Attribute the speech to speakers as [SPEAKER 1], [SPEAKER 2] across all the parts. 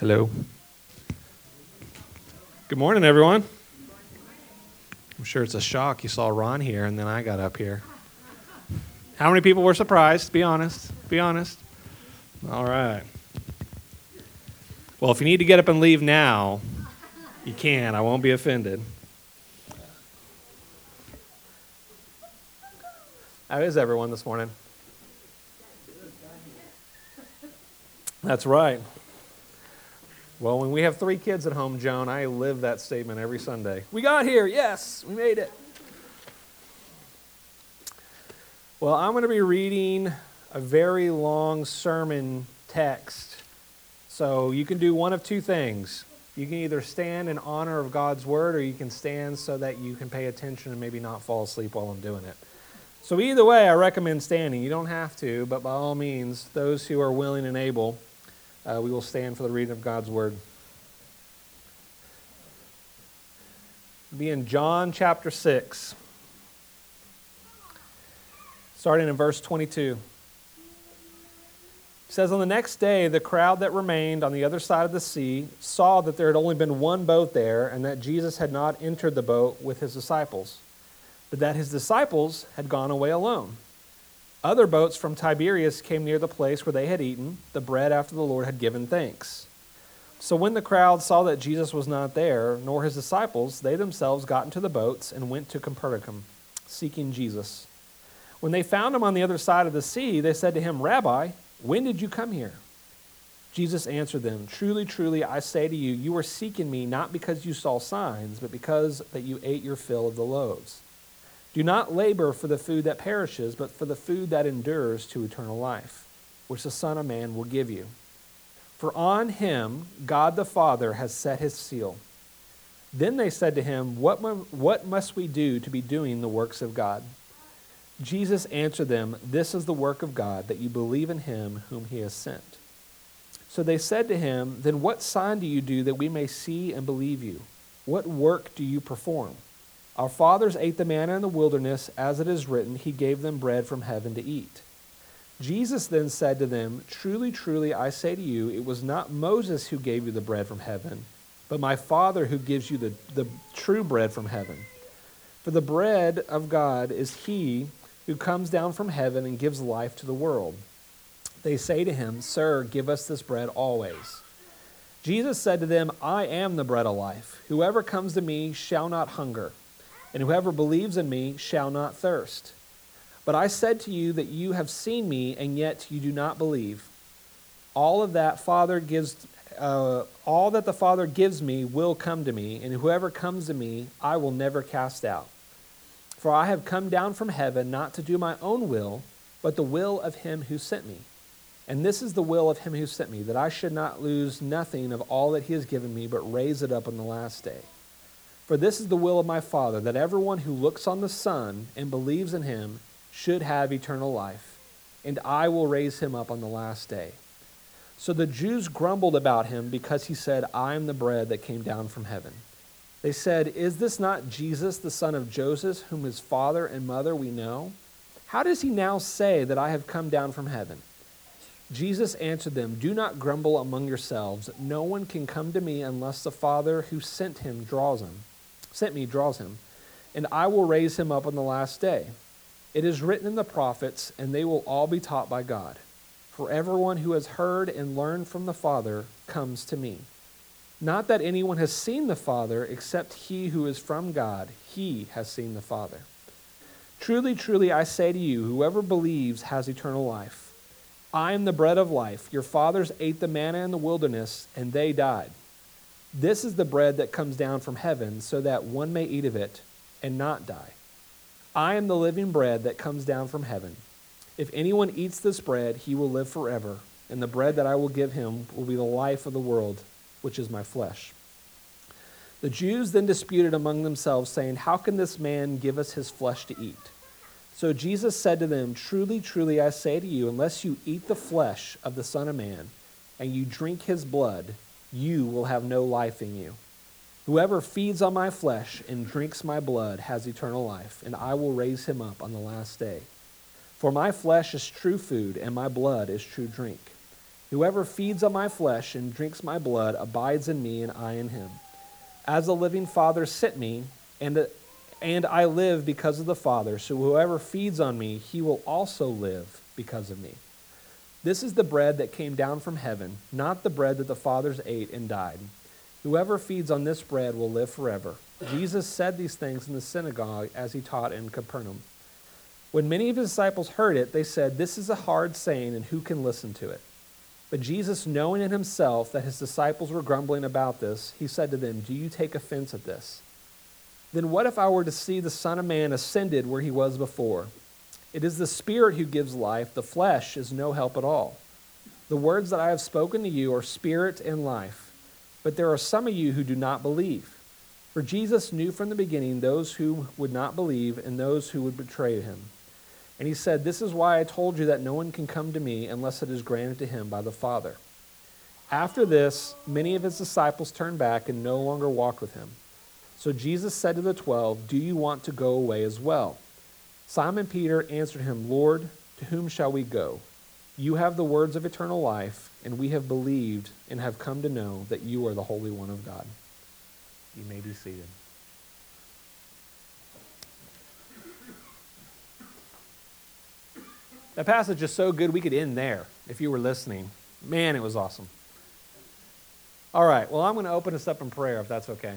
[SPEAKER 1] Hello. Good morning, everyone. I'm sure it's a shock you saw Ron here and then I got up here. How many people were surprised? Be honest. Be honest. All right. Well, if you need to get up and leave now, you can. I won't be offended. How is everyone this morning? That's right. Well, when we have 3 kids at home, Joan, I live that statement every Sunday. We got here. Yes, we made it. Well, I'm going to be reading a very long sermon text. So you can do one of 2 things. You can either stand in honor of God's word, or you can stand so that you can pay attention and maybe not fall asleep while I'm doing it. So either way, I recommend standing. You don't have to, but by all means, those who are willing and able, we will stand for the reading of God's word. It'll be in John chapter 6, starting in verse 22. It says, "On the next day, the crowd that remained on the other side of the sea saw that there had only been one boat there, and that Jesus had not entered the boat with his disciples, but that his disciples had gone away alone. Other boats from Tiberias came near the place where they had eaten the bread after the Lord had given thanks. So when the crowd saw that Jesus was not there, nor his disciples, they themselves got into the boats and went to Capernaum, seeking Jesus. When they found him on the other side of the sea, they said to him, 'Rabbi, when did you come here?' Jesus answered them, 'Truly, truly, I say to you, you are seeking me not because you saw signs, but because that you ate your fill of the loaves. Do not labor for the food that perishes, but for the food that endures to eternal life, which the Son of Man will give you. For on him God the Father has set his seal.' Then they said to him, 'What must we do to be doing the works of God?' Jesus answered them, 'This is the work of God, that you believe in him whom he has sent.' So they said to him, 'Then what sign do you do that we may see and believe you? What work do you perform? Our fathers ate the manna in the wilderness, as it is written, he gave them bread from heaven to eat.' Jesus then said to them, 'Truly, truly, I say to you, it was not Moses who gave you the bread from heaven, but my Father who gives you the true bread from heaven. For the bread of God is he who comes down from heaven and gives life to the world.' They say to him, 'Sir, give us this bread always.' Jesus said to them, 'I am the bread of life. Whoever comes to me shall not hunger, and whoever believes in me shall not thirst. But I said to you that you have seen me, and yet you do not believe. All that the Father gives me will come to me, and whoever comes to me I will never cast out. For I have come down from heaven not to do my own will, but the will of him who sent me. And this is the will of him who sent me, that I should not lose nothing of all that he has given me, but raise it up on the last day. For this is the will of my Father, that everyone who looks on the Son and believes in him should have eternal life, and I will raise him up on the last day.' So the Jews grumbled about him because he said, 'I am the bread that came down from heaven.' They said, 'Is this not Jesus, the son of Joseph, whom his father and mother we know? How does he now say that I have come down from heaven?' Jesus answered them, 'Do not grumble among yourselves. No one can come to me unless the Father who sent me draws him, and I will raise him up on the last day. It is written in the prophets, and they will all be taught by God. For everyone who has heard and learned from the Father comes to me. Not that anyone has seen the Father except he who is from God. He has seen the Father. Truly, truly, I say to you, whoever believes has eternal life. I am the bread of life. Your fathers ate the manna in the wilderness, and they died. This is the bread that comes down from heaven, so that one may eat of it and not die. I am the living bread that comes down from heaven. If anyone eats this bread, he will live forever, and the bread that I will give him will be the life of the world, which is my flesh.' The Jews then disputed among themselves, saying, 'How can this man give us his flesh to eat?' So Jesus said to them, 'Truly, truly, I say to you, unless you eat the flesh of the Son of Man, and you drink his blood, you will have no life in you. Whoever feeds on my flesh and drinks my blood has eternal life, and I will raise him up on the last day. For my flesh is true food, and my blood is true drink. Whoever feeds on my flesh and drinks my blood abides in me, and I in him. As the living Father sent me, and I live because of the Father, so whoever feeds on me, he will also live because of me. This is the bread that came down from heaven, not the bread that the fathers ate and died. Whoever feeds on this bread will live forever. Jesus said these things in the synagogue as he taught in Capernaum. When many of his disciples heard it, they said, "This is a hard saying, and who can listen to it?" But Jesus, knowing in himself that his disciples were grumbling about this, he said to them, "Do you take offense at this? Then what if I were to see the Son of Man ascended where he was before? It is the Spirit who gives life. The flesh is no help at all. The words that I have spoken to you are spirit and life. But there are some of you who do not believe." For Jesus knew from the beginning those who would not believe and those who would betray him. And he said, "This is why I told you that no one can come to me unless it is granted to him by the Father." After this, many of his disciples turned back and no longer walked with him. So Jesus said to the 12, "Do you want to go away as well?" Simon Peter answered him, "Lord, to whom shall we go? You have the words of eternal life, and we have believed and have come to know that you are the Holy One of God." You may be seated. That passage is so good we could end there if you were listening. Man, it was awesome. All right, well, I'm going to open us up in prayer if that's okay.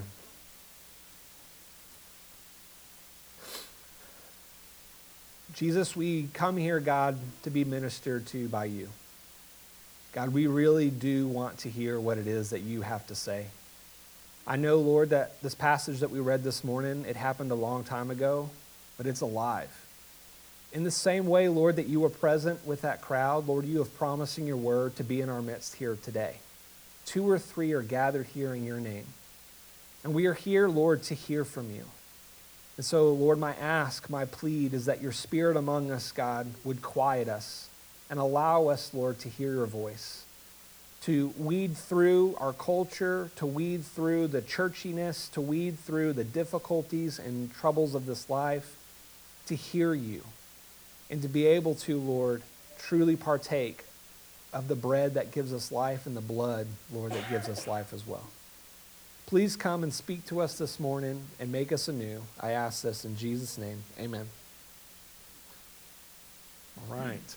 [SPEAKER 1] Jesus, we come here, God, to be ministered to by you. God, we really do want to hear what it is that you have to say. I know, Lord, that this passage that we read this morning, it happened a long time ago, but it's alive. In the same way, Lord, that you were present with that crowd, Lord, you have promised in your word to be in our midst here today. 2 or 3 are gathered here in your name. And we are here, Lord, to hear from you. And so, Lord, my ask, my plead is that your Spirit among us, God, would quiet us and allow us, Lord, to hear your voice, to weed through our culture, to weed through the churchiness, to weed through the difficulties and troubles of this life, to hear you, and to be able to, Lord, truly partake of the bread that gives us life and the blood, Lord, that gives us life as well. Please come and speak to us this morning and make us anew. I ask this in Jesus' name. Amen. All right.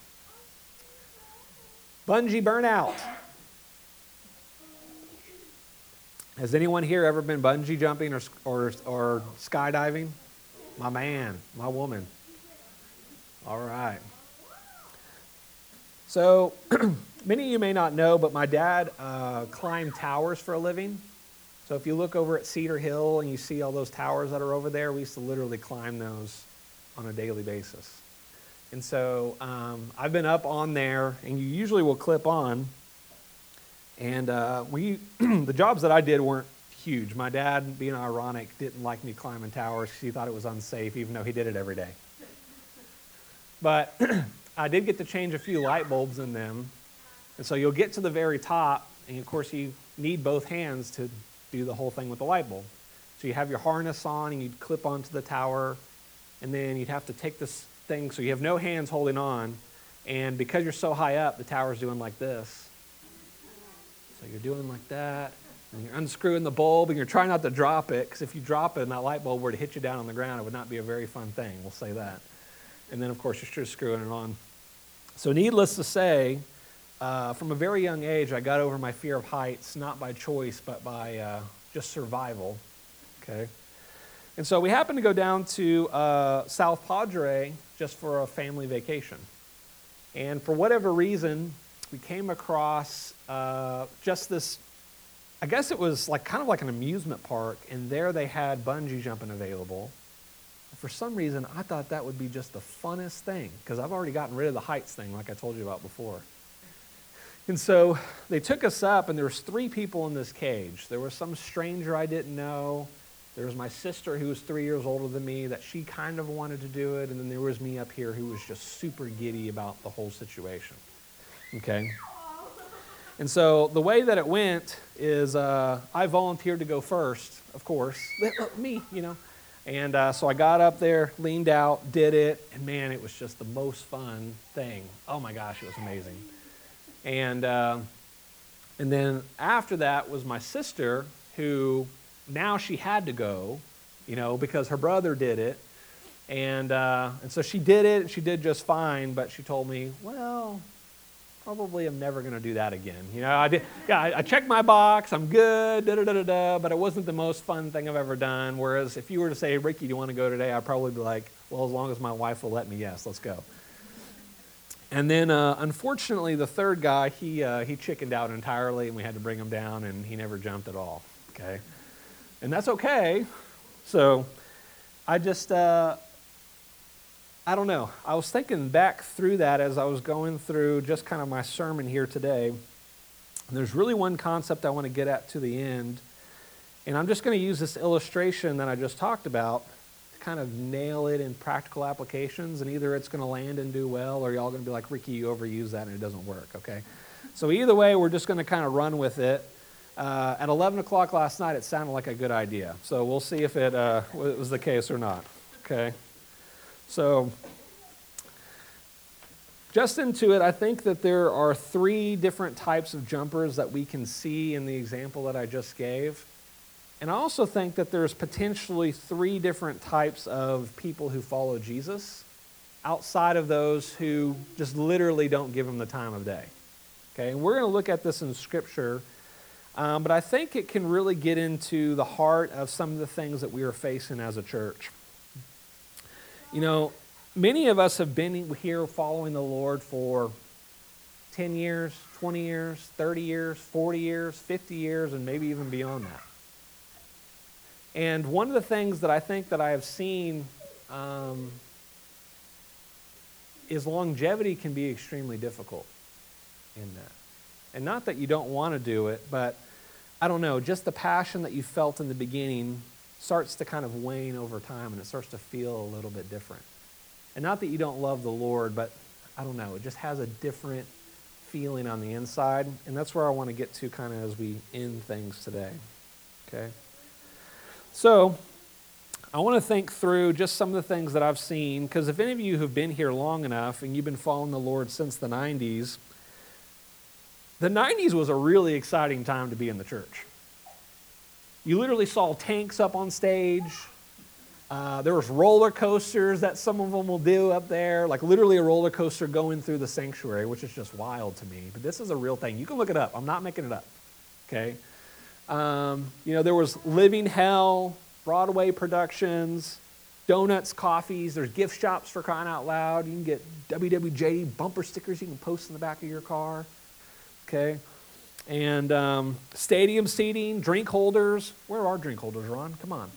[SPEAKER 1] Bungee burnout. Has anyone here ever been bungee jumping or skydiving? My man, my woman. All right. So many of you may not know, but my dad climbed towers for a living. So if you look over at Cedar Hill and you see all those towers that are over there, we used to literally climb those on a daily basis. And so I've been up on there, and you usually will clip on. And the jobs that I did weren't huge. My dad, being ironic, didn't like me climbing towers because he thought it was unsafe, even though he did it every day. But I did get to change a few light bulbs in them. And so you'll get to the very top, and of course you need both hands to do the whole thing with the light bulb. So you have your harness on, and you'd clip onto the tower, and then you'd have to take this thing, so you have no hands holding on, and because you're so high up, the tower's doing like this. So you're doing like that, and you're unscrewing the bulb, and you're trying not to drop it, because if you drop it and that light bulb were to hit you down on the ground, it would not be a very fun thing, we'll say that. And then, of course, you're just screwing it on. So needless to say, from a very young age, I got over my fear of heights, not by choice, but by just survival, okay? And so we happened to go down to South Padre just for a family vacation. And for whatever reason, we came across just this, I guess it was like kind of like an amusement park, and there they had bungee jumping available. For some reason, I thought that would be just the funnest thing, because I've already gotten rid of the heights thing like I told you about before. And so they took us up, and there was 3 people in this cage. There was some stranger I didn't know. There was my sister who was 3 years older than me that she kind of wanted to do it, and then there was me up here who was just super giddy about the whole situation. Okay? And so the way that it went is I volunteered to go first, of course. Me, you know. And so I got up there, leaned out, did it, and man, it was just the most fun thing. Oh my gosh, it was amazing. And then after that was my sister, who now she had to go, because her brother did it. And so she did it, and she did just fine, but she told me, well, probably I'm never going to do that again. I checked my box, I'm good, but it wasn't the most fun thing I've ever done. Whereas if you were to say, Ricky, do you want to go today? I'd probably be like, well, as long as my wife will let me, yes, let's go. And then, unfortunately, the third guy, he chickened out entirely, and we had to bring him down, and he never jumped at all, okay? And that's okay. So I just, I don't know. I was thinking back through that as I was going through just kind of my sermon here today. And there's really one concept I want to get at to the end, and I'm just going to use this illustration that I just talked about kind of nail it in practical applications, and either it's going to land and do well, or y'all going to be like, Ricky, you overuse that and it doesn't work, okay? So either way, we're just going to kind of run with it. At 11 o'clock last night, it sounded like a good idea. So we'll see if it was the case or not, okay? So just into it, I think that there are 3 different types of jumpers that we can see in the example that I just gave. And I also think that there's potentially 3 different types of people who follow Jesus outside of those who just literally don't give him the time of day. Okay, and we're going to look at this in Scripture, but I think it can really get into the heart of some of the things that we are facing as a church. Many of us have been here following the Lord for 10 years, 20 years, 30 years, 40 years, 50 years, and maybe even beyond that. And one of the things that I think that I have seen is longevity can be extremely difficult in that. And not that you don't want to do it, but I don't know, just the passion that you felt in the beginning starts to kind of wane over time, and it starts to feel a little bit different. And not that you don't love the Lord, but I don't know, it just has a different feeling on the inside. And that's where I want to get to kind of as we end things today. Okay? So, I want to think through just some of the things that I've seen, because if any of you have been here long enough and you've been following the Lord since the 90s was a really exciting time to be in the church. You literally saw tanks up on stage. There was roller coasters that some of them will do up there, like literally a roller coaster going through the sanctuary, which is just wild to me. But this is a real thing. You can look it up. I'm not making it up, okay? There was Living Hell, Broadway productions, donuts, coffees. There's gift shops for crying out loud. You can get WWJD bumper stickers you can post in the back of your car. Okay? And stadium seating, drink holders. Where are drink holders, Ron? Come on.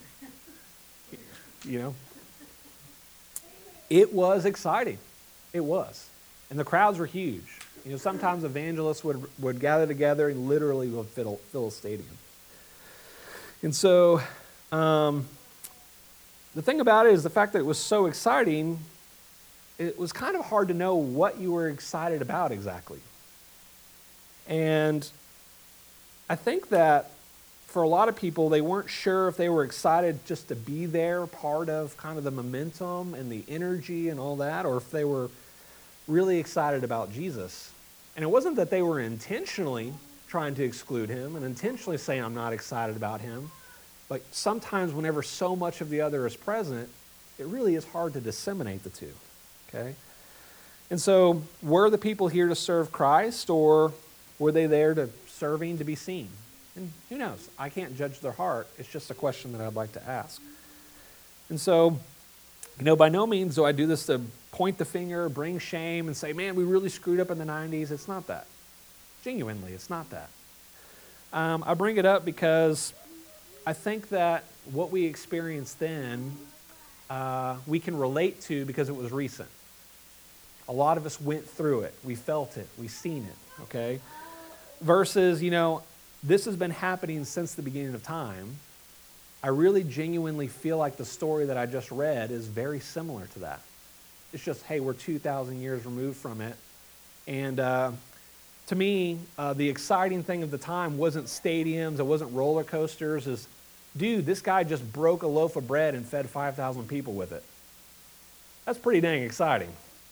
[SPEAKER 1] It was exciting. It was. And the crowds were huge. Sometimes evangelists would gather together and literally would fill a stadium. And so the thing about it is the fact that it was so exciting, it was kind of hard to know what you were excited about exactly. And I think that for a lot of people, they weren't sure if they were excited just to be there, part of kind of the momentum and the energy and all that, or if they were really excited about Jesus. And it wasn't that they were intentionally trying to exclude him and intentionally saying, I'm not excited about him. But sometimes whenever so much of the other is present, it really is hard to disseminate the two, okay? And so were the people here to serve Christ, or were they there to serving to be seen? And who knows? I can't judge their heart. It's just a question that I'd like to ask. And so, by no means do I do this to point the finger, bring shame, and say, man, we really screwed up in the 90s. It's not that. Genuinely, it's not that. I bring it up because I think that what we experienced then, we can relate to because it was recent. A lot of us went through it. We felt it. We've seen it, okay? Versus, this has been happening since the beginning of time. I really genuinely feel like the story that I just read is very similar to that. It's just, hey, we're 2,000 years removed from it. And to me, the exciting thing of the time wasn't stadiums, it wasn't roller coasters. Is, dude, this guy just broke a loaf of bread and fed 5,000 people with it. That's pretty dang exciting,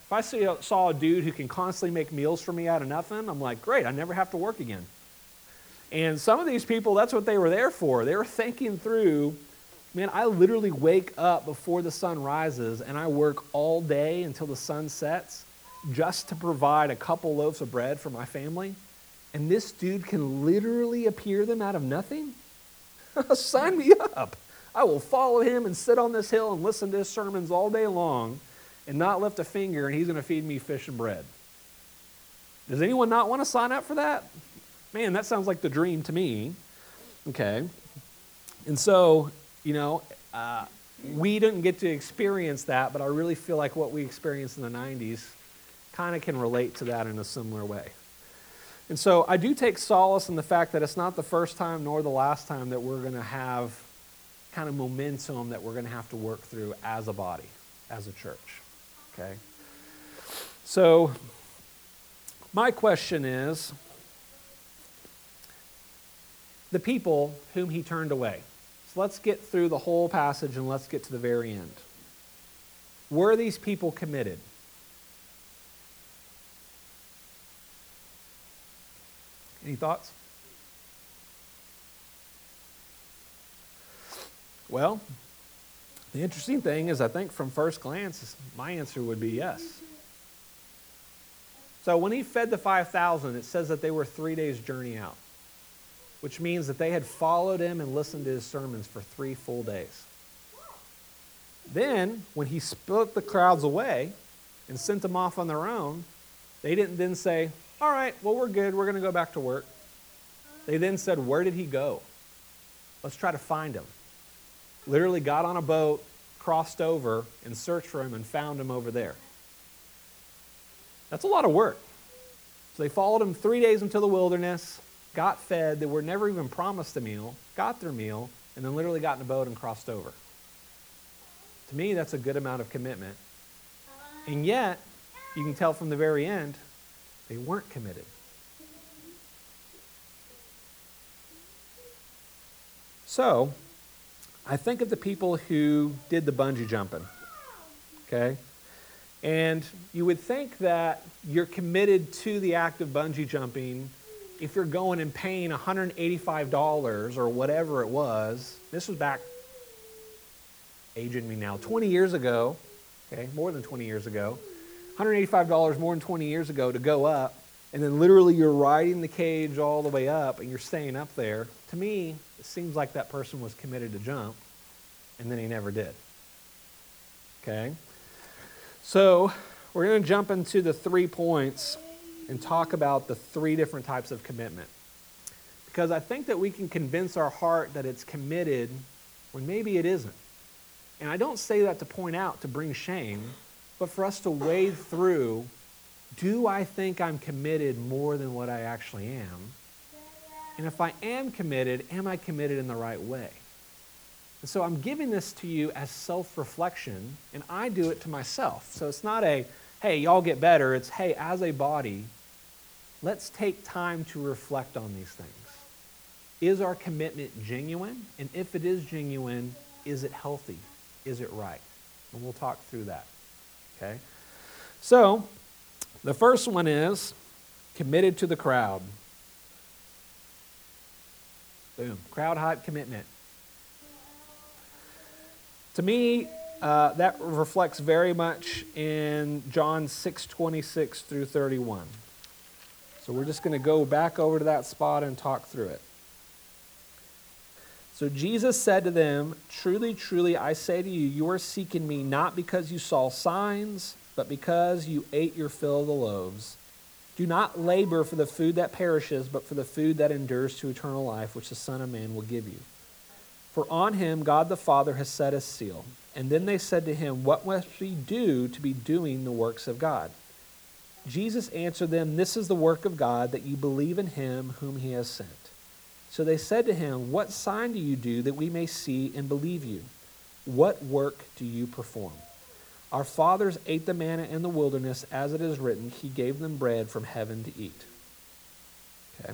[SPEAKER 1] If I saw a dude who can constantly make meals for me out of nothing, I'm like, great, I never have to work again. And some of these people, that's what they were there for. They were thinking through, man, I literally wake up before the sun rises and I work all day until the sun sets just to provide a couple loaves of bread for my family. And this dude can literally appear them out of nothing? Sign me up. I will follow him and sit on this hill and listen to his sermons all day long and not lift a finger, and he's going to feed me fish and bread. Does anyone not want to sign up for that? Man, that sounds like the dream to me. Okay. And so, we didn't get to experience that, but I really feel like what we experienced in the 90s kind of can relate to that in a similar way. And so I do take solace in the fact that it's not the first time nor the last time that we're going to have kind of momentum that we're going to have to work through as a body, as a church. Okay? So my question is, the people whom he turned away. So let's get through the whole passage and let's get to the very end. Were these people committed? Any thoughts? Well, the interesting thing is I think from first glance, my answer would be yes. So when he fed the 5,000, it says that they were 3 days' journey out, which means that they had followed him and listened to his sermons for 3 full days. Then, when he split the crowds away and sent them off on their own, they didn't then say, all right, well, we're good. We're going to go back to work. They then said, where did he go? Let's try to find him. Literally got on a boat, crossed over, and searched for him and found him over there. That's a lot of work. So they followed him 3 days into the wilderness, got fed. They were never even promised a meal, got their meal, and then literally got in a boat and crossed over. To me, that's a good amount of commitment. And yet, you can tell from the very end, they weren't committed. So, I think of the people who did the bungee jumping, okay? And you would think that you're committed to the act of bungee jumping if you're going and paying $185 or whatever it was. This was back, aging me now, 20 years ago, okay, more than 20 years ago. $185 more than 20 years ago to go up, and then literally you're riding the cage all the way up and you're staying up there. To me, it seems like that person was committed to jump, and then he never did. Okay? So we're going to jump into the 3 points and talk about the 3 different types of commitment. Because I think that we can convince our heart that it's committed when maybe it isn't. And I don't say that to point out, to bring shame, but for us to wade through, do I think I'm committed more than what I actually am? And if I am committed in the right way? And so I'm giving this to you as self-reflection, and I do it to myself. So it's not a, hey, y'all get better. It's, hey, as a body, let's take time to reflect on these things. Is our commitment genuine? And if it is genuine, is it healthy? Is it right? And we'll talk through that. Okay? So, the first one is committed to the crowd. Boom. Crowd hype commitment. To me, that reflects very much in John 6:26 through 31. So we're just going to go back over to that spot and talk through it. So Jesus said to them, truly, truly, I say to you, you are seeking me not because you saw signs, but because you ate your fill of the loaves. Do not labor for the food that perishes, but for the food that endures to eternal life, which the Son of Man will give you. For on him God the Father has set his seal. And then they said to him, what must we do to be doing the works of God? Jesus answered them, this is the work of God, that you believe in him whom he has sent. So they said to him, what sign do you do that we may see and believe you? What work do you perform? Our fathers ate the manna in the wilderness, as it is written, he gave them bread from heaven to eat. Okay.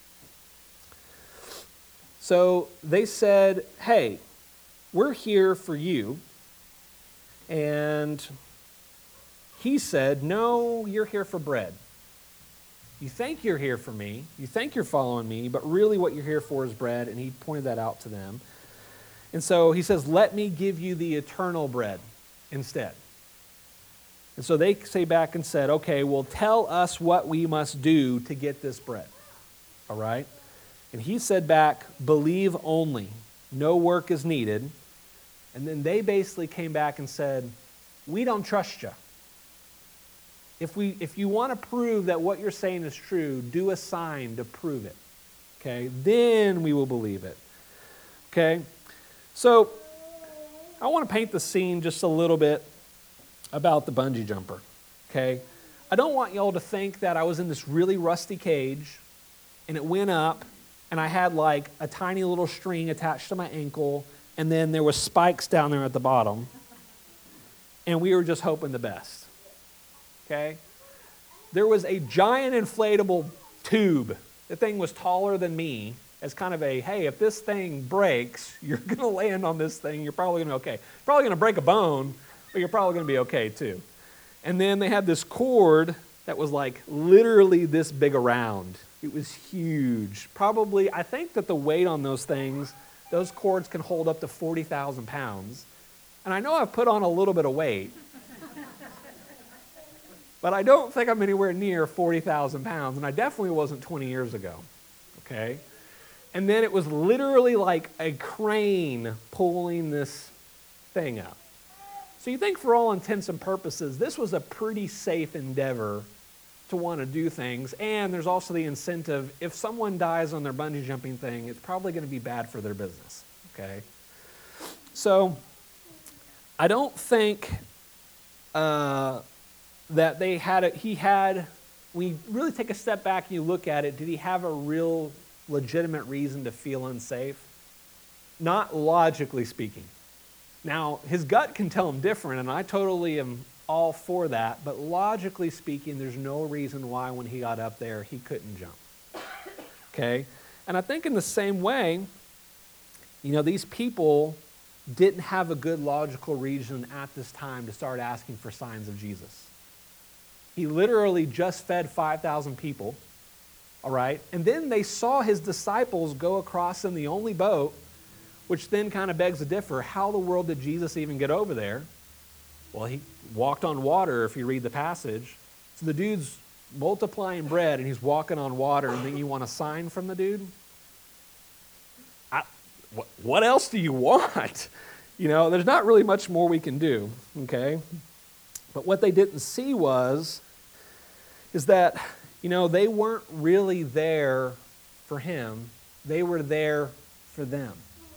[SPEAKER 1] So they said, hey, we're here for you, and he said, no, you're here for bread. You think you're here for me. You think you're following me, but really what you're here for is bread. And he pointed that out to them. And so he says, let me give you the eternal bread instead. And so they say back and said, okay, well, tell us what we must do to get this bread. All right? And he said back, believe only. No work is needed. And then they basically came back and said, we don't trust you. If you want to prove that what you're saying is true, do a sign to prove it. Okay? Then we will believe it. Okay? So I want to paint the scene just a little bit about the bungee jumper. Okay? I don't want y'all to think that I was in this really rusty cage and it went up and I had like a tiny little string attached to my ankle and then there was spikes down there at the bottom and we were just hoping the best. Okay? There was a giant inflatable tube. The thing was taller than me as kind of a, hey, if this thing breaks, you're going to land on this thing. You're probably going to be okay. Probably going to break a bone, but you're probably going to be okay too. And then they had this cord that was like literally this big around. It was huge. Probably, I think that the weight on those things, those cords can hold up to 40,000 pounds. And I know I've put on a little bit of weight. But I don't think I'm anywhere near 40,000 pounds, and I definitely wasn't 20 years ago, okay? And then it was literally like a crane pulling this thing up. So you think for all intents and purposes, this was a pretty safe endeavor to want to do things, and there's also the incentive, if someone dies on their bungee jumping thing, it's probably going to be bad for their business, okay? So I don't think that they had when you really take a step back and you look at it, did he have a real legitimate reason to feel unsafe? Not logically speaking. Now, his gut can tell him different, and I totally am all for that, but logically speaking, there's no reason why when he got up there, he couldn't jump. Okay? And I think in the same way, these people didn't have a good logical reason at this time to start asking for signs of Jesus. He literally just fed 5,000 people, all right? And then they saw his disciples go across in the only boat, which then kind of begs to differ. How in the world did Jesus even get over there? Well, he walked on water, if you read the passage. So the dude's multiplying bread, and he's walking on water, and then you want a sign from the dude? What else do you want? There's not really much more we can do, okay? But what they didn't see is that, they weren't really there for him. They were there for them.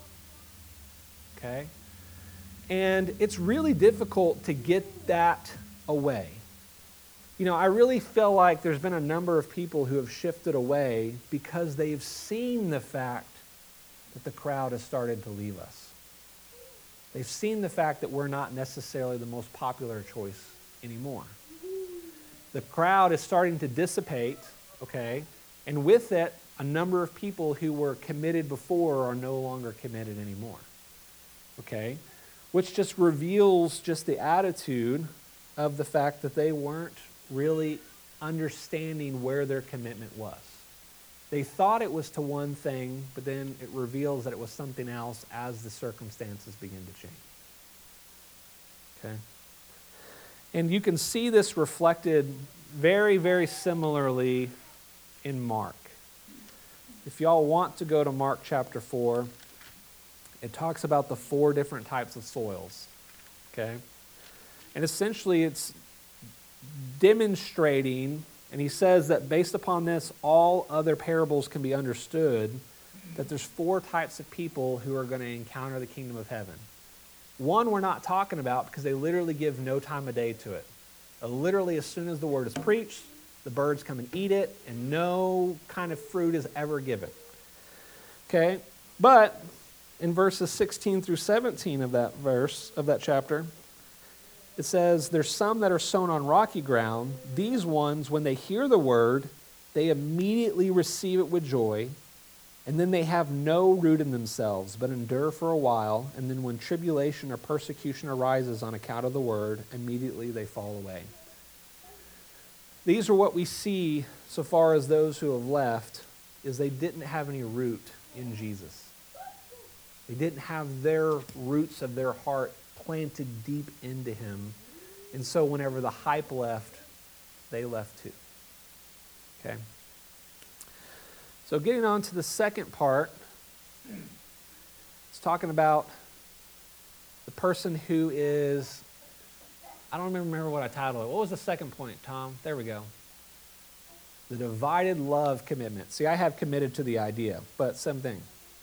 [SPEAKER 1] Okay? And it's really difficult to get that away. I really feel like there's been a number of people who have shifted away because they've seen the fact that the crowd has started to leave us. They've seen the fact that we're not necessarily the most popular choice anymore. The crowd is starting to dissipate, okay? And with it, a number of people who were committed before are no longer committed anymore, okay? Which just reveals just the attitude of the fact that they weren't really understanding where their commitment was. They thought it was to one thing, but then it reveals that it was something else as the circumstances begin to change. Okay? And you can see this reflected very, very similarly in Mark. If y'all want to go to Mark chapter 4, it talks about the 4 different types of soils. Okay? And essentially it's demonstrating, and he says that based upon this, all other parables can be understood, that there's 4 types of people who are going to encounter the kingdom of heaven. One we're not talking about because they literally give no time of day to it. Literally, as soon as the word is preached, the birds come and eat it, and no kind of fruit is ever given. Okay? But in verses 16 through 17 of that verse, of that chapter, it says, there's some that are sown on rocky ground. These ones, when they hear the word, they immediately receive it with joy, and then they have no root in themselves, but endure for a while, and then when tribulation or persecution arises on account of the word, immediately they fall away. these are what we see so far as those who have left, is they didn't have any root in Jesus. They didn't have their roots of their heart planted deep into him. And so whenever the hype left, they left too. Okay? So getting on to the second part, it's talking about the person who is, I don't remember what I titled it. What was the second point, Tom? There we go. The divided love commitment. See, I have committed to the idea, but same thing.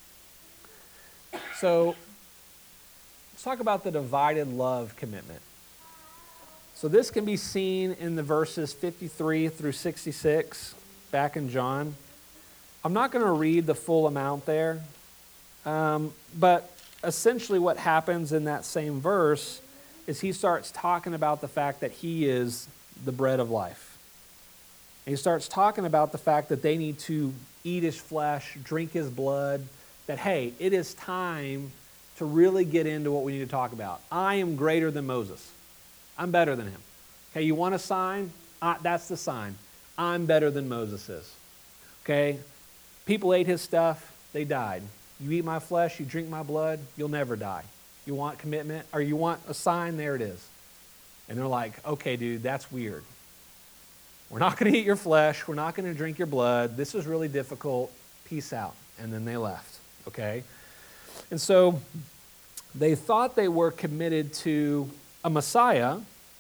[SPEAKER 1] So let's talk about the divided love commitment. So this can be seen in the verses 53 through 66 back in John. I'm not going to read the full amount there, but essentially what happens in that same verse is he starts talking about the fact that he is the bread of life. And he starts talking about the fact that they need to eat his flesh, drink his blood, that, hey, it is time to really get into what we need to talk about. I am greater than Moses. I'm better than him. Okay, you want a sign? That's the sign. I'm better than Moses is. Okay? People ate his stuff, they died. You eat my flesh, you drink my blood, you'll never die. You want commitment, or you want a sign, there it is. And they're like, okay, dude, that's weird. We're not going to eat your flesh, we're not going to drink your blood, this is really difficult, peace out. And then they left, okay? And so they thought they were committed to a Messiah,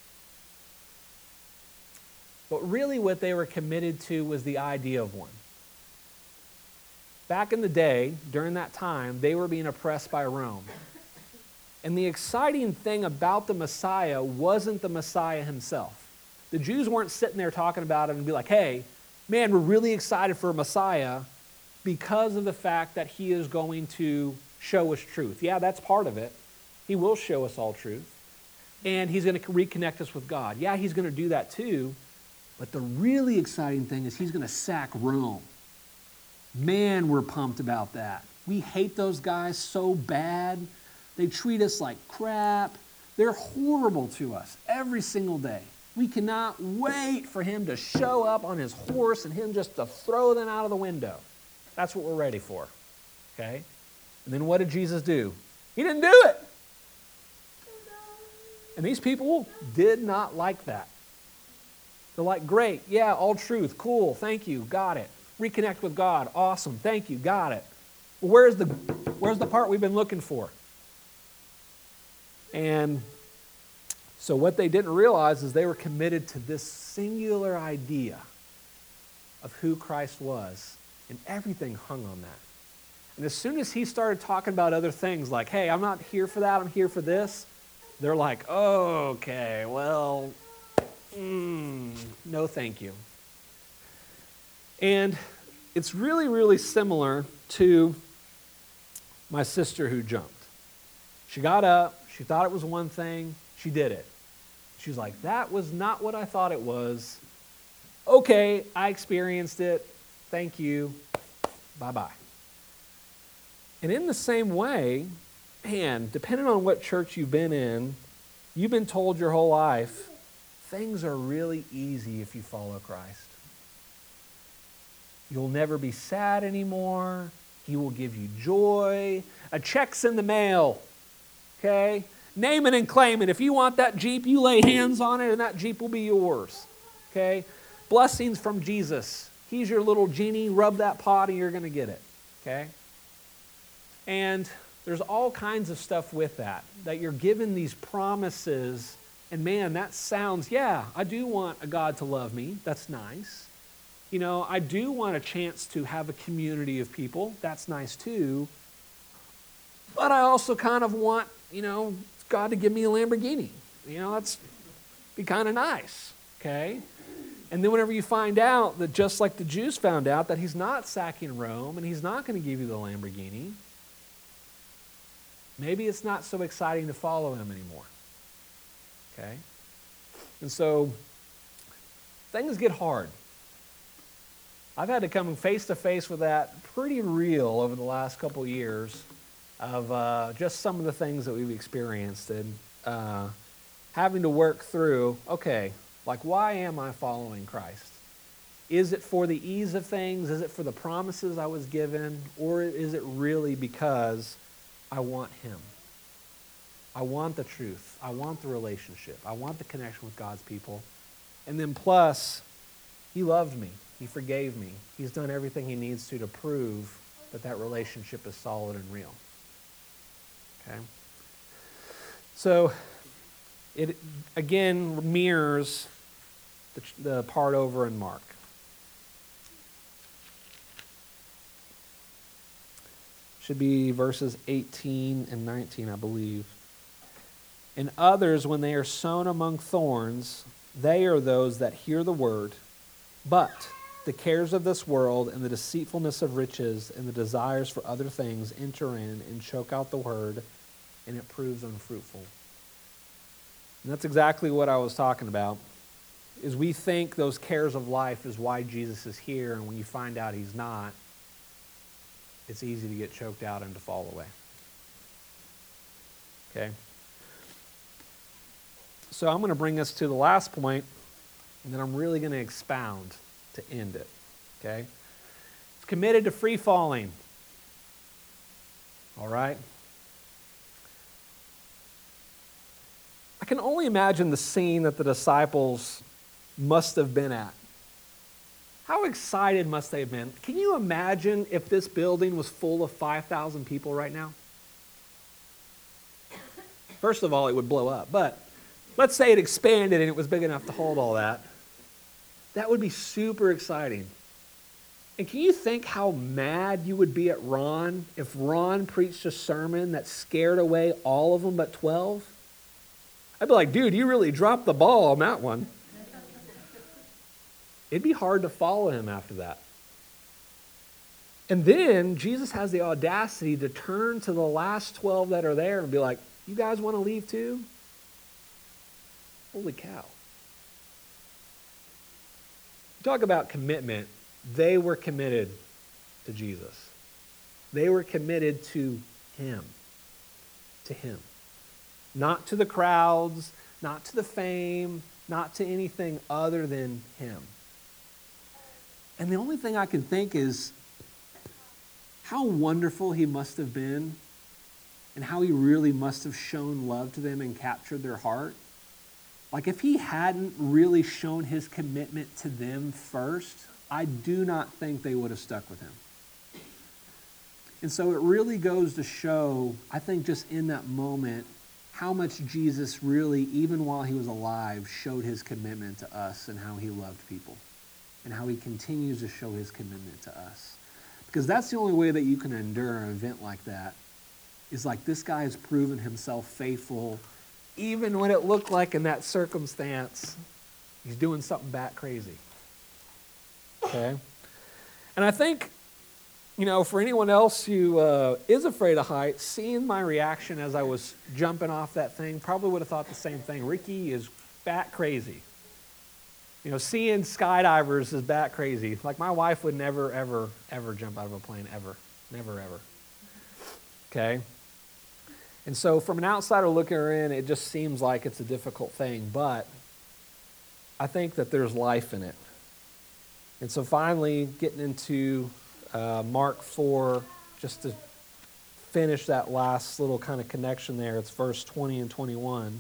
[SPEAKER 1] but really what they were committed to was the idea of one. Back in the day, during that time, they were being oppressed by Rome. And the exciting thing about the Messiah wasn't the Messiah himself. The Jews weren't sitting there talking about him and be like, hey, man, we're really excited for a Messiah because of the fact that he is going to show us truth. Yeah, that's part of it. He will show us all truth. And he's going to reconnect us with God. Yeah, he's going to do that too. But the really exciting thing is he's going to sack Rome. Man, we're pumped about that. We hate those guys so bad. They treat us like crap. They're horrible to us every single day. We cannot wait for him to show up on his horse and him just to throw them out of the window. That's what we're ready for. Okay? And then what did Jesus do? He didn't do it. And these people did not like that. They're like, great, yeah, all truth, cool, thank you, got it. Reconnect with God, awesome, thank you, got it. Well, where's the part we've been looking for? And so what they didn't realize is they were committed to this singular idea of who Christ was, and everything hung on that. And as soon as he started talking about other things like, hey, I'm not here for that, I'm here for this, they're like, oh, okay, well, no thank you. And it's really, really similar to my sister who jumped. She got up, she thought it was one thing, she did it. She's like, that was not what I thought it was. Okay, I experienced it, thank you, bye-bye. And in the same way, man, depending on what church you've been in, you've been told your whole life, things are really easy if you follow Christ. You'll never be sad anymore. He will give you joy. A check's in the mail. Okay? Name it and claim it. If you want that Jeep, you lay hands on it and that Jeep will be yours. Okay? Blessings from Jesus. He's your little genie. Rub that pot and you're going to get it. Okay? And there's all kinds of stuff with that you're given these promises. And man, that sounds, yeah, I do want a God to love me. That's nice. You know, I do want a chance to have a community of people. That's nice too. But I also kind of want, God to give me a Lamborghini. That's be kind of nice, okay? And then whenever you find out that just like the Jews found out that he's not sacking Rome and he's not going to give you the Lamborghini, maybe it's not so exciting to follow him anymore. Okay? And so things get hard. I've had to come face to face with that pretty real over the last couple of years of just some of the things that we've experienced and having to work through, okay, Like, why am I following Christ? Is it for the ease of things? Is it for the promises I was given? Or is it really because I want him? I want the truth. I want the relationship. I want the connection with God's people. And then plus, he loved me. He forgave me. He's done everything he needs to prove that that relationship is solid and real. Okay? So, it again mirrors the part over in Mark. Should be verses 18 and 19, I believe. And others, when they are sown among thorns, they are those that hear the word, but the cares of this world and the deceitfulness of riches and the desires for other things enter in and choke out the word, and it proves unfruitful. And that's exactly what I was talking about, is we think those cares of life is why Jesus is here, and when you find out he's not, it's easy to get choked out and to fall away. Okay? So I'm going to bring us to the last point, and then I'm really going to expound to end it. Okay? It's committed to free falling. All right? I can only imagine the scene that the disciples must have been at. How excited must they have been? Can you imagine if this building was full of 5,000 people right now? First of all, it would blow up. But let's say it expanded and it was big enough to hold all that. That would be super exciting. And can you think how mad you would be at Ron if Ron preached a sermon that scared away all of them but 12? I'd be like, dude, you really dropped the ball on that one. It'd be hard to follow him after that. And then Jesus has the audacity to turn to the last 12 that are there and be like, you guys want to leave too? Holy cow. Talk about commitment. They were committed to Jesus. They were committed to him. To him. Not to the crowds, not to the fame, not to anything other than him. And the only thing I can think is how wonderful he must have been and how he really must have shown love to them and captured their heart. Like if he hadn't really shown his commitment to them first, I do not think they would have stuck with him. And so it really goes to show, I think just in that moment, how much Jesus really, even while he was alive, showed his commitment to us and how he loved people. And how he continues to show his commitment to us. Because that's the only way that you can endure an event like that, is like this guy has proven himself faithful, even when it looked like in that circumstance, he's doing something bat crazy. Okay? And I think, for anyone else who is afraid of heights, seeing my reaction as I was jumping off that thing probably would have thought the same thing. Ricky is bat crazy. Seeing skydivers is bat crazy. Like my wife would never, ever, ever jump out of a plane, ever. Never, ever. Okay? And so from an outsider looking in, it just seems like it's a difficult thing, but I think that there's life in it. And so finally, getting into Mark 4, just to finish that last little kind of connection there, it's verse 20 and 21.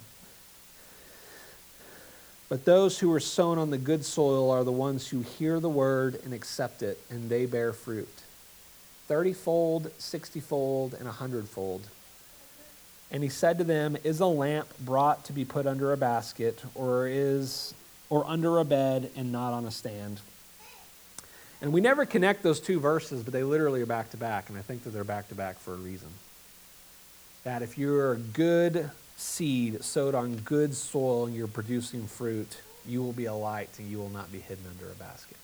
[SPEAKER 1] But those who are sown on the good soil are the ones who hear the word and accept it, and they bear fruit. 30-fold, 60-fold, and 100-fold. And he said to them, is a lamp brought to be put under a basket, or under a bed and not on a stand? And we never connect those two verses, but they literally are back to back, and I think that they're back to back for a reason. That if you're a good seed sowed on good soil and you're producing fruit, you will be a light and you will not be hidden under a basket.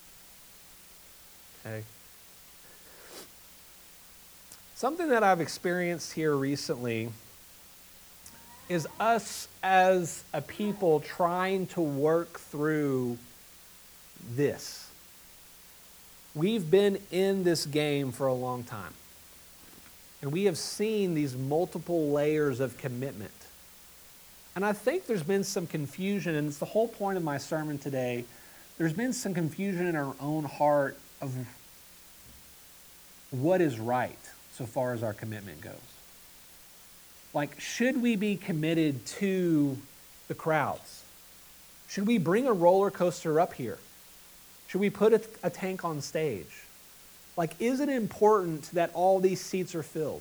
[SPEAKER 1] Okay? Something that I've experienced here recently is us as a people trying to work through this. We've been in this game for a long time. And we have seen these multiple layers of commitment. And I think there's been some confusion, and it's the whole point of my sermon today. There's been some confusion in our own heart of what is right so far as our commitment goes. Like, should we be committed to the crowds? Should we bring a roller coaster up here? Should we put a tank on stage? Like, is it important that all these seats are filled?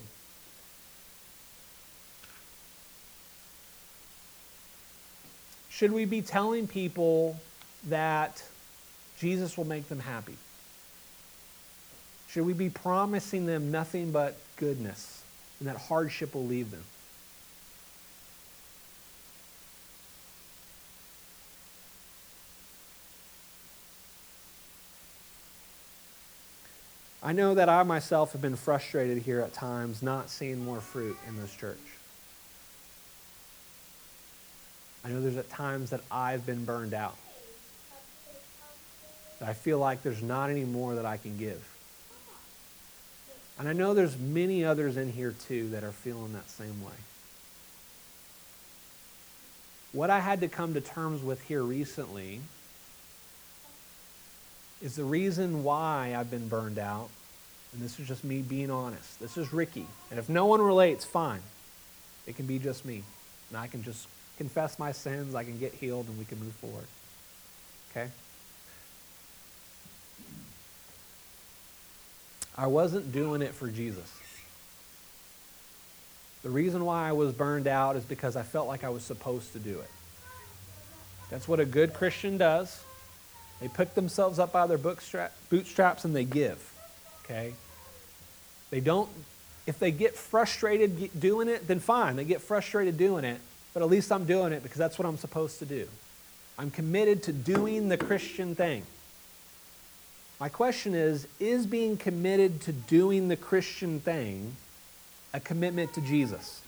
[SPEAKER 1] Should we be telling people that Jesus will make them happy? Should we be promising them nothing but goodness and that hardship will leave them? I know that I myself have been frustrated here at times not seeing more fruit in this church. I know there's at times that I've been burned out. That I feel like there's not any more that I can give. And I know there's many others in here too that are feeling that same way. What I had to come to terms with here recently is the reason why I've been burned out, and this is just me being honest. This is Ricky. And if no one relates, fine. It can be just me. And I can just confess my sins, I can get healed, and we can move forward. Okay? I wasn't doing it for Jesus. The reason why I was burned out is because I felt like I was supposed to do it. That's what a good Christian does. They pick themselves up by their bootstraps and they give. Okay? They don't, if they get frustrated doing it, then fine. They get frustrated doing it, but at least I'm doing it because that's what I'm supposed to do. I'm committed to doing the Christian thing. My question is being committed to doing the Christian thing a commitment to Jesus?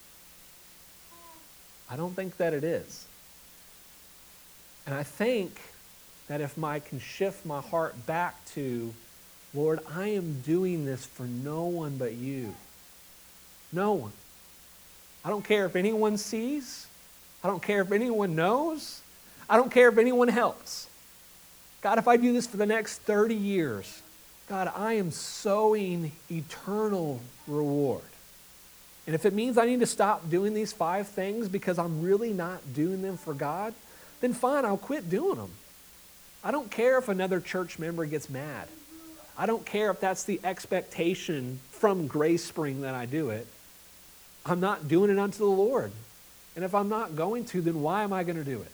[SPEAKER 1] I don't think that it is. And I think that if I can shift my heart back to, Lord, I am doing this for no one but you. No one. I don't care if anyone sees. I don't care if anyone knows. I don't care if anyone helps. God, if I do this for the next 30 years, God, I am sowing eternal reward. And if it means I need to stop doing these 5 things because I'm really not doing them for God, then fine, I'll quit doing them. I don't care if another church member gets mad. I don't care if that's the expectation from Grace Spring that I do it. I'm not doing it unto the Lord. And if I'm not going to, then why am I going to do it?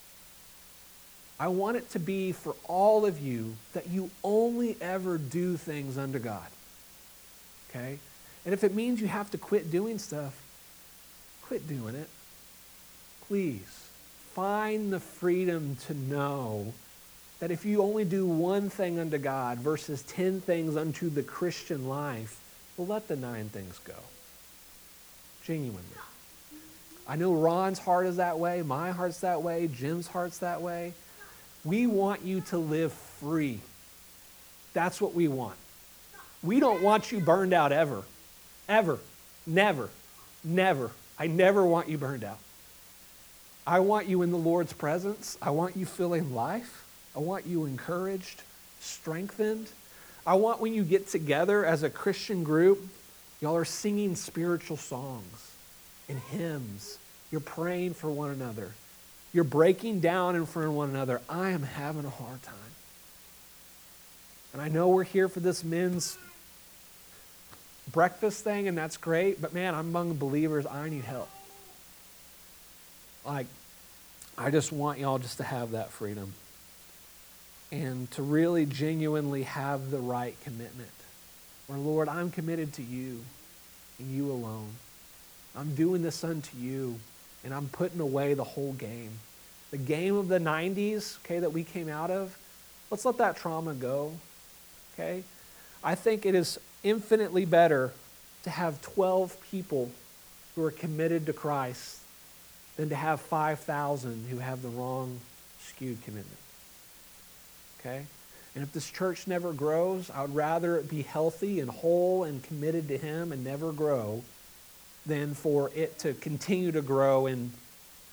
[SPEAKER 1] I want it to be for all of you that you only ever do things unto God. Okay? And if it means you have to quit doing stuff, quit doing it. Please, find the freedom to know that if you only do one thing unto God versus 10 things unto the Christian life, well, let the 9 things go. Genuinely. I know Ron's heart is that way, my heart's that way, Jim's heart's that way. We want you to live free. That's what we want. We don't want you burned out ever. Ever. Never. Never. I never want you burned out. I want you in the Lord's presence. I want you feeling life. I want you encouraged, strengthened. I want when you get together as a Christian group, y'all are singing spiritual songs and hymns. You're praying for one another. You're breaking down in front of one another. I am having a hard time. And I know we're here for this men's breakfast thing, and that's great, but man, I'm among believers. I need help. Like, I just want y'all just to have that freedom and to really genuinely have the right commitment. Where, Lord, I'm committed to you and you alone. I'm doing this unto you, and I'm putting away the whole game. The game of the 90s, okay, that we came out of, let's let that trauma go, okay? I think it is infinitely better to have 12 people who are committed to Christ than to have 5,000 who have the wrong skewed commitment, okay? And if this church never grows, I would rather it be healthy and whole and committed to Him and never grow than for it to continue to grow and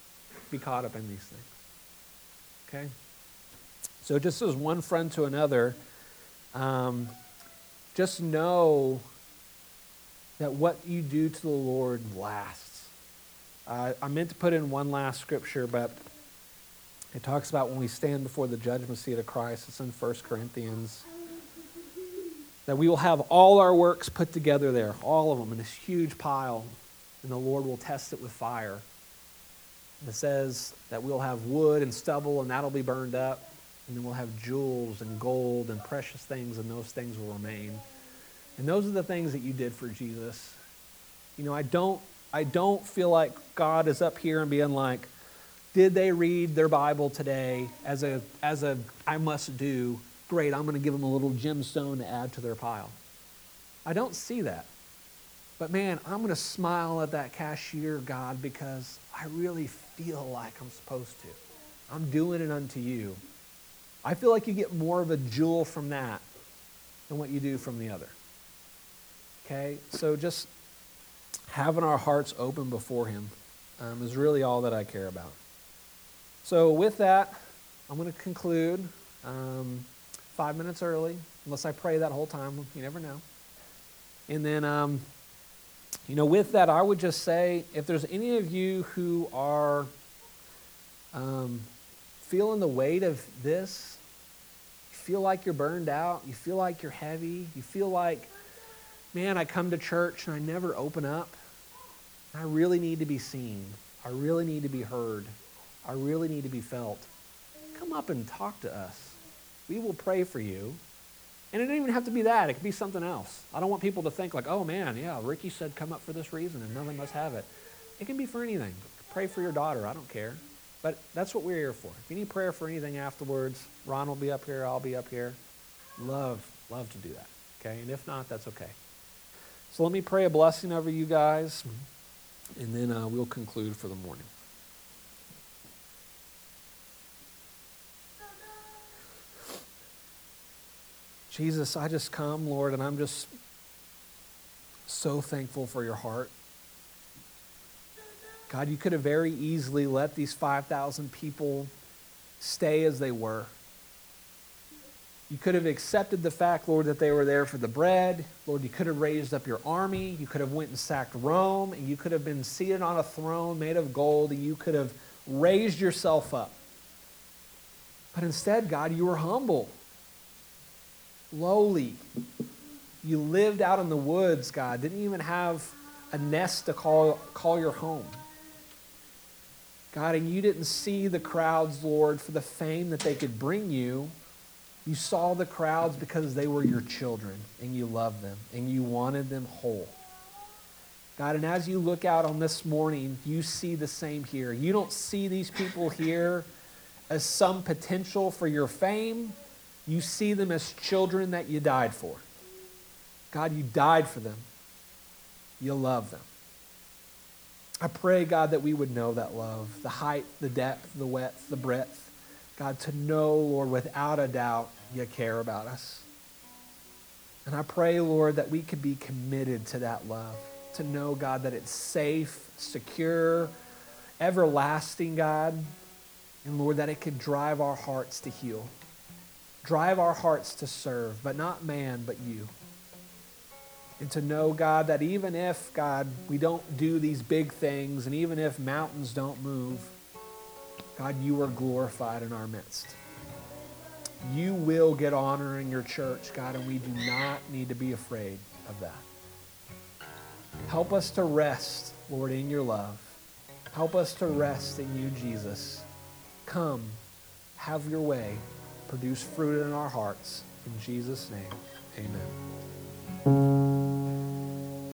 [SPEAKER 1] be caught up in these things. Okay? So just as one friend to another, just know that what you do to the Lord lasts. I meant to put in one last scripture, but it talks about when we stand before the judgment seat of Christ. It's in 1 Corinthians. That we will have all our works put together there, all of them in this huge pile, and the Lord will test it with fire. And it says that we'll have wood and stubble, and that'll be burned up, and then we'll have jewels and gold and precious things, and those things will remain. And those are the things that you did for Jesus. You know, I don't feel like God is up here and being like, did they read their Bible today as a I must do? Great, I'm going to give them a little gemstone to add to their pile. I don't see that. But man, I'm going to smile at that cashier, God, because I really feel like I'm supposed to. I'm doing it unto you. I feel like you get more of a jewel from that than what you do from the other. Okay? So just having our hearts open before him is really all that I care about. So with that, I'm going to conclude 5 minutes early, unless I pray that whole time. You never know. And then, with that, I would just say, if there's any of you who are feeling the weight of this, you feel like you're burned out, you feel like you're heavy, you feel like, man, I come to church and I never open up. I really need to be seen. I really need to be heard. I really need to be felt. Come up and talk to us. We will pray for you. And it doesn't even have to be that. It could be something else. I don't want people to think like, oh man, yeah, Ricky said come up for this reason and none of us have it. It can be for anything. Pray for your daughter. I don't care. But that's what we're here for. If you need prayer for anything afterwards, Ron will be up here. I'll be up here. Love to do that. Okay? And if not, that's okay. So let me pray a blessing over you guys, and then we'll conclude for the morning. Jesus, I just come, Lord, and I'm just so thankful for your heart. God, you could have very easily let these 5,000 people stay as they were. You could have accepted the fact, Lord, that they were there for the bread. Lord, you could have raised up your army. You could have went and sacked Rome, and you could have been seated on a throne made of gold, and you could have raised yourself up. But instead, God, you were humble, lowly. You lived out in the woods, God. Didn't even have a nest to call your home. God, and you didn't see the crowds, Lord, for the fame that they could bring you. You saw the crowds because they were your children, and you loved them, and you wanted them whole. God, and as you look out on this morning, you see the same here. You don't see these people here as some potential for your fame. You see them as children that you died for. God, you died for them. You love them. I pray, God, that we would know that love, the height, the depth, the width, the breadth. God, to know, Lord, without a doubt, you care about us. And I pray, Lord, that we could be committed to that love, to know, God, that it's safe, secure, everlasting, God, and, Lord, that it could drive our hearts to heal, drive our hearts to serve, but not man, but you. And to know, God, that even if, God, we don't do these big things, and even if mountains don't move, God, you are glorified in our midst. You will get honor in your church, God, and we do not need to be afraid of that. Help us to rest, Lord, in your love. Help us to rest in you, Jesus. Come, have your way, produce fruit in our hearts. In Jesus' name, amen.